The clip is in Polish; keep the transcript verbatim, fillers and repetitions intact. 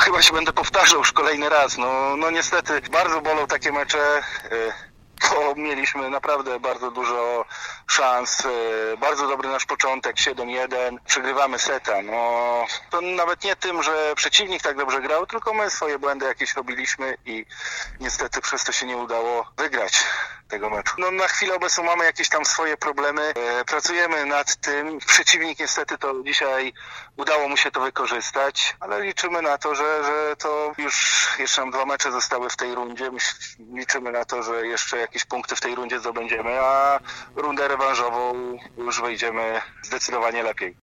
chyba się będę powtarzał już kolejny raz. No, no niestety bardzo bolą takie mecze. To mieliśmy naprawdę bardzo dużo szans, bardzo dobry nasz początek, siedem jeden, przegrywamy seta. No, to nawet nie tym, że przeciwnik tak dobrze grał, tylko my swoje błędy jakieś robiliśmy i niestety przez to się nie udało wygrać tego meczu. No, na chwilę obecną mamy jakieś tam swoje problemy, pracujemy nad tym. Przeciwnik niestety to dzisiaj udało mu się to wykorzystać, ale liczymy na to, że, że to już jeszcze nam dwa mecze zostały w tej rundzie. Liczymy na to, że jeszcze jakieś punkty w tej rundzie zdobędziemy, a rundę rewanżową już wejdziemy zdecydowanie lepiej.